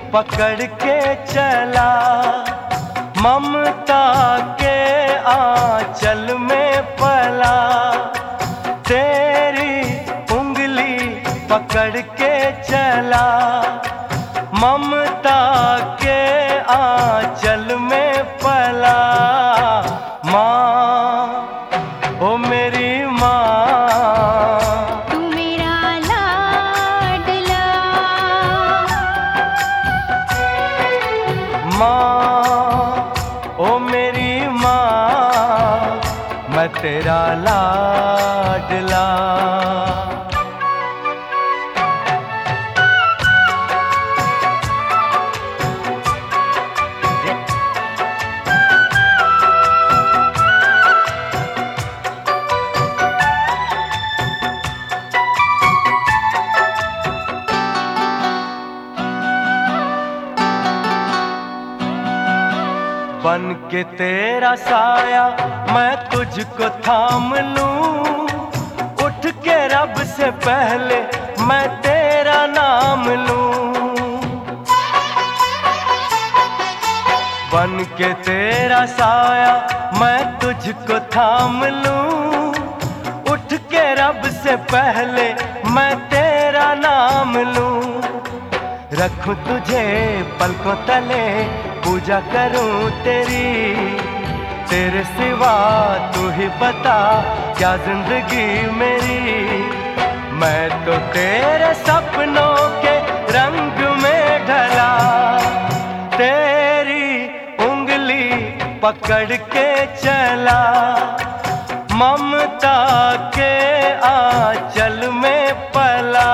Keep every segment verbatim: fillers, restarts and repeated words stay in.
पकड़ के चला, ममता के आंचल में पला। तेरी उंगली पकड़ के चला, ममता के आंचल में पला। माँ, ओ मेरी माँ, तू मेरा लाडला। माँ, ओ मेरी माँ, मैं तेरा लाडला। बन के तेरा साया मैं तुझको थाम लूं, उठ के रब से पहले मैं तेरा नाम लूं। बन के तेरा साया मैं तुझको थाम लूं, उठ के रब से पहले मैं तेरा नाम लूं। रखूं तुझे पलकों तले, पूजा करूं तेरी, तेरे सिवा तू ही बता क्या जिंदगी मेरी। मैं तो तेरे सपनों के रंग में ढला, तेरी उंगली पकड़ के चला, ममता के आंचल में पला।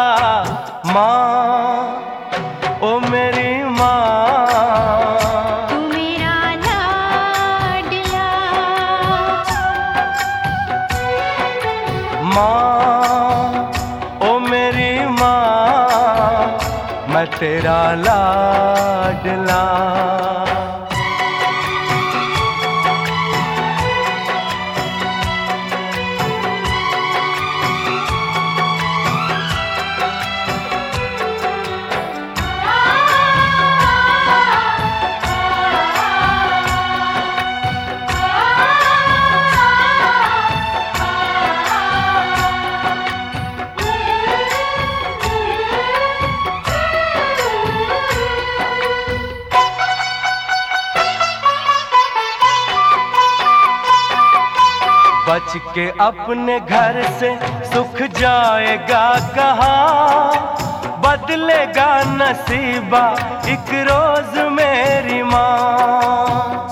माँ, ओ मेरी माँ, तू मेरा लाडला। माँ, ओ मेरी माँ, मैं तेरा लाडला। बच के अपने घर से सुख जाएगा कहाँ, बदलेगा नसीबा एक रोज मेरी माँ।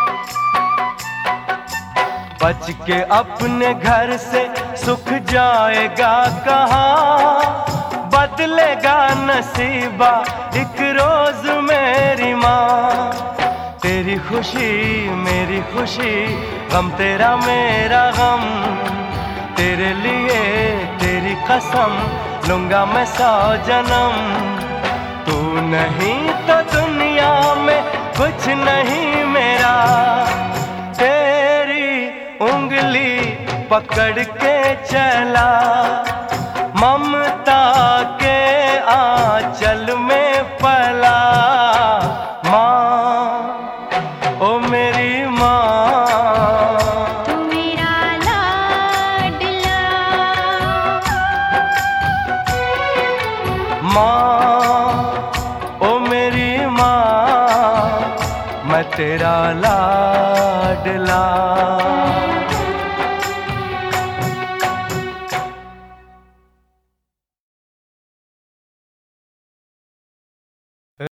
बच के अपने घर से सुख जाएगा कहाँ, बदलेगा नसीबा एक रोज मेरी माँ। तेरी खुशी मेरी खुशी, गम तेरा मेरा गम, तेरे लिए तेरी कसम लूंगा मैं सौ जन्म। तू नहीं तो दुनिया में कुछ नहीं मेरा, तेरी उंगली पकड़ के चला, ममता के आंचल में पला। माँ, ओ मेरी माँ, तू मेरा लाडला। माँ, ओ मेरी माँ, मैं तेरा लाडला।